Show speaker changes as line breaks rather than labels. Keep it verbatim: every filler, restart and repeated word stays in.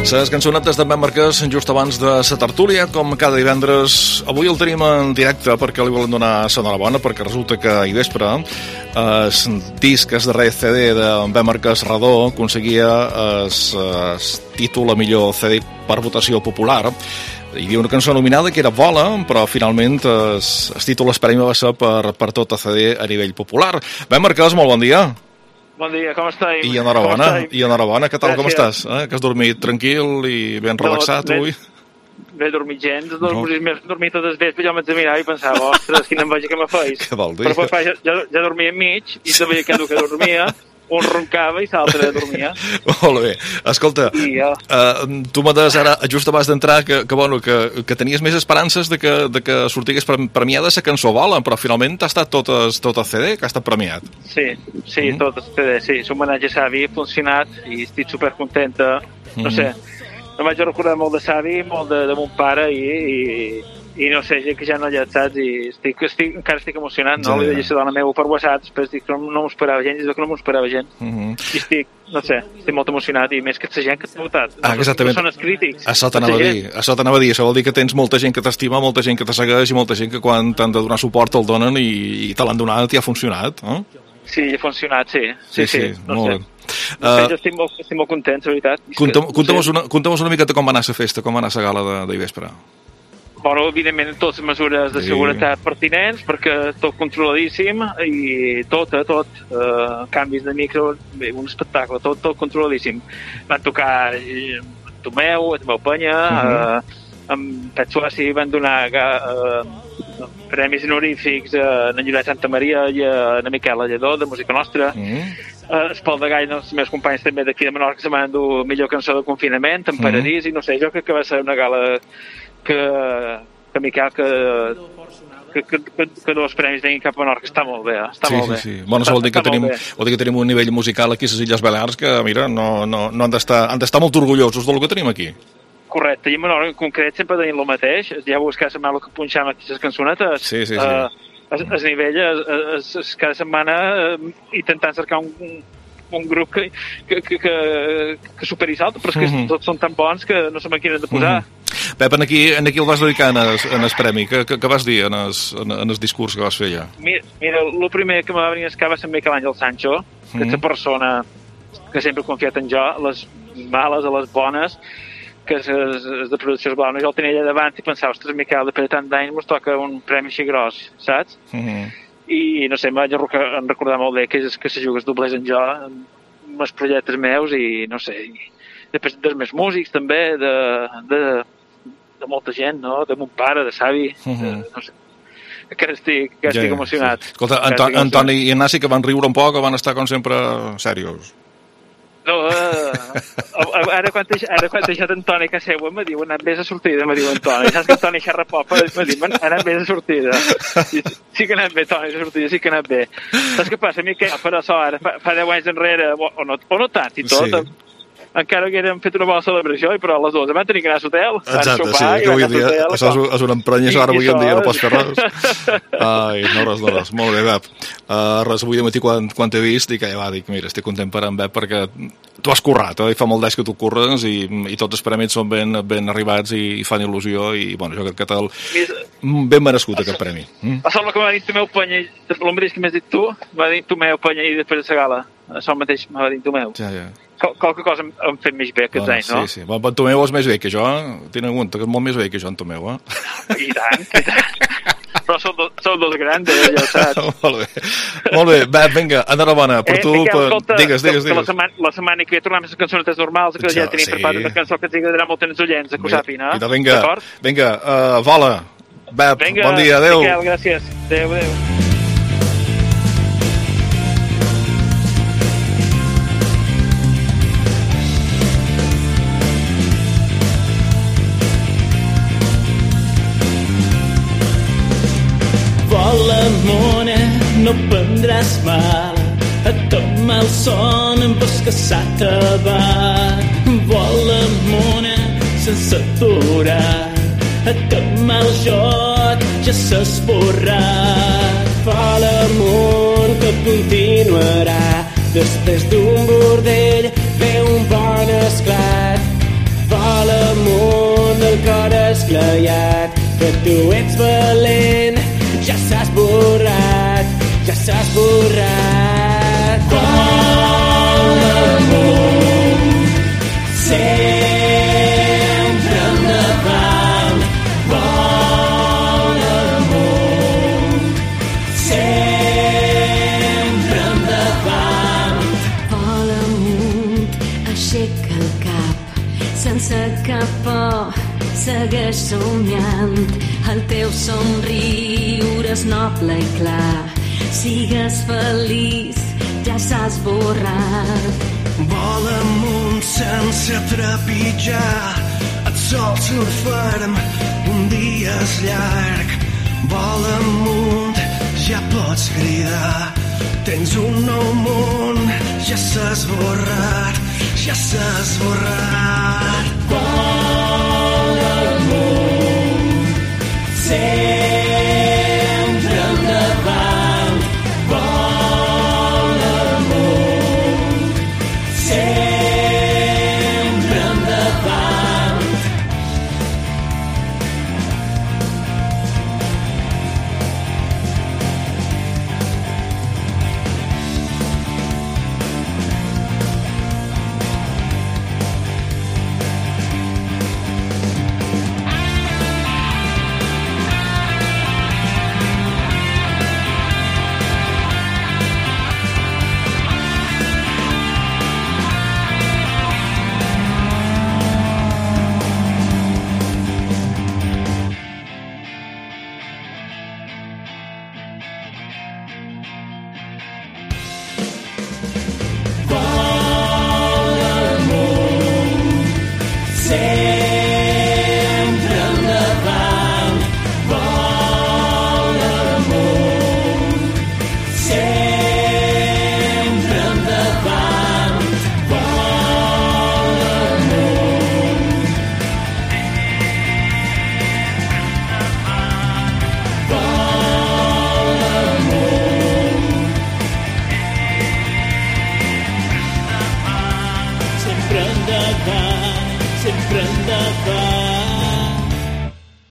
Les cançonetes d'en Ben Marquès just abans de la tertúlia, com cada divendres. Avui el tenim en directe perquè li volem donar l'enhorabona, perquè resulta que ahir vespre el disc, el darrer C D d'en Ben Marquès Redó, aconseguia el títol a millor C D per votació popular. Hi havia una cançó nominada que era Vola, però finalment el títol es premi va ser per, per tot el C D a nivell popular. Ben Marquès, molt bon dia.
Bon dia, com estàs?
I enhorabona, i enhorabona, què tal, com estàs? Eh? Que has dormit tranquil i ben relaxat,
no,
avui?
No he dormit gens, no. dormit tot el vespre, jo m'haig de mirar i pensava, ostres, quina enveja que me feis.
Què vol dir?
Però pues, ja, ja, ja dormia enmig, i també cada que dormia, un roncava i l'altre dormia.
Molt bé. Escolta,
ja.
uh, tu m'ha des ara, just abans d'entrar, que, que, bueno, que, que tenies més esperances de que, de que sortigués premiada la cançó Vola, però finalment ha estat tot el, tot el C D que ha estat premiat.
Sí, sí, mm. tot el C D, sí. L'homenatge a Savi ha funcionat i estic supercontenta. No mm. sé, em vaig recordar molt de Savi, molt de, de mon pare i... i i no sé, que ja no hi ha, saps? I estic, estic, encara estic emocionat, no? Ja, ja. Li deia a la dona meva per WhatsApp, després dic que no, no m'ho esperava gent, i que no m'ho esperava gent. Uh -huh. I estic, no sé, estic molt emocionat, i més que la gent que t'ha votat.
Ah, exactament.
Que són els crítics.
Això t'anava a dir, això t'anava a dir, això vol dir que tens molta gent que t'estima, molta gent que te segueix, i molta gent que quan t'han de donar suport te'l donen i, i te l'han donat i ha funcionat, no?
Sí, ha funcionat, sí. Sí, sí, sí, no
molt
sé.
bé.
No sé, uh, jo estic molt, estic molt content, la veritat.
Conta'm una, una, una miqueta com va anar la festa, com va anar la gala d'ahir vespre.
Bueno, evidentment, totes les mesures de seguretat sí. pertinents, perquè tot controladíssim, i tot, eh, tot, uh, canvis de micro, bé, un espectacle, tot, tot controladíssim. Van tocar eh, Tomeu, el meu penya, uh -huh. uh, amb Pet Suassi van donar uh, premis honorífics a en Lloret Santa Maria i a en Miquel Alledó, de Música Nostra. Uh -huh. Uh, el Pol de Gall, els meus companys també d'aquí de Menorca, se van endur millor cançó de confinament, en uh -huh. Paradís, i no sé, jo crec que va ser una gala que, que Miquel, que, que, que, que, que dos premis vinguin cap a Menorca, està molt bé, està
sí,
molt
sí,
bé.
Sí. Bueno, això vol dir que, tenim, vol dir que tenim un nivell musical aquí a les Illes Balears que, mira, no, no, no han d'estar han d'estar molt orgullosos del que tenim aquí.
Correcte, i a Menorca en concret sempre tenim el mateix, ja veus cada setmana el que punxam aquí les cançonetes.
Sí, sí, sí.
Uh, es, es nivell, es, es, cada setmana uh, intentant cercar un, un, un grup que, que, que, que, que superi l'altre, però és que mm -hmm. tots són tan bons que no sabem a quin hem de posar. Mm -hmm.
Pep, en aquí, en aquí el vas dedicar en el, en el premi. Què, què, què vas dir en el, en, en el discurs que vas fer ja?
Mira, mira el primer que me va venir a escar va ser Miquel Àngel Sancho, que mm -hmm. és la persona que sempre he confiat en jo, les males a les bones, que és, és, és de produccions blaves. Jo el tenia allà davant i pensava, ostres, Miquel, després de tant d'anys mos toca un premi així gros, saps? Mm -hmm. I no sé, em vaig recordar molt bé que, és, que se jugués doblers en jo, amb els projectes meus, i no sé, i després dels més músics també, de, de, de molta gent, no? De mon pare, de Savi, uh -huh. de, no sé. Que estic, que estic ja, emocionat.
Sí. Escolta, Anton, Antoni i Ignasi, que van riure un poc o van estar com sempre serios?
No, uh, ara quan he deixat Antoni que seu, em diu, anat més a sortida, em diu Antoni. Saps que Antoni xerra poc, però em diu, anat més a sortida. I, sí que ha anat bé, Toni, a sortida, sí que ha anat bé. Saps què passa? Miquel, per això, ara, fa, fa deu anys enrere, o no, o no tant i tot, sí. encara que haguérem fet una bona celebració, però a les dues van tenir que anar a l'hotel.
Exacte, sopar, sí, que avui dia, hotel, això és, és un emprenyes, ara avui en dia no pots fer res. Ai, no res, no res. Molt bé, Bep. Uh, res, avui de matí quan, quan t'he vist, dic, ja va, dic, mira, estic content per en Bep, perquè tu has currat, eh? I fa molt d'anys que tu curres, i, i tots els premis són ben, ben arribats i, i fan il·lusió, i, bueno, jo crec que tal, ben merescut aquest premi. Mm?
Això és el que m'ha dit Tomeu Penya, el mateix que m'has dit tu, m'ha dit Tomeu Penya i després de la gala. Això mateix m'ha dit Tomeu.
Ja, ja.
Qualque cosa hem fet més bé aquests anys, no?
Sí, sí. En Tomeu és més bé que jo, tinc en compte que és molt més bé que jo, en Tomeu, eh?
I tant, i tant. Però sou dos, sou dos grans, eh, ja ho saps.
Molt bé. Molt bé, va, vinga, enhorabona per
eh,
tu.
Miquel,
per...
escolta,
digues, digues, digues.
La setmana, la setmana que ve tornem a les cançonetes normals, que ja, ja tenim sí. preparat una cançó que ens agradarà molt als oients, que ho sàpin, eh?
Vinga, vinga, uh, vola. Bep,
vinga,
bon dia, adeu.
Miquel, gràcies. Adeu, adeu.
Vola, mona, no prendràs mal, a tot mal son en bosc que s'ha acabat. Vola, mona, sense aturar, a tot mal joc ja s'ha esborrat. Vola, món, que continuarà, després d'un bordell ve un bon esclat. Vola, esglaiat, que tu ets valent, ja s'ha esborrat, ja s'ha esborrat. Vola amunt, sempre endavant, vola amunt, sempre endavant.
Vola amunt, aixeca el cap, sense cap por, segueix somiant. El teu somriure és noble i clar, sigues feliç, ja s'ha esborrat.
Vola amunt sense trepitjar, el sol surt ferm, un dia és llarg. Vola amunt, ja pots cridar, tens un nou món, ja s'ha esborrat, ja s'ha esborrat.
Vola amunt, sempre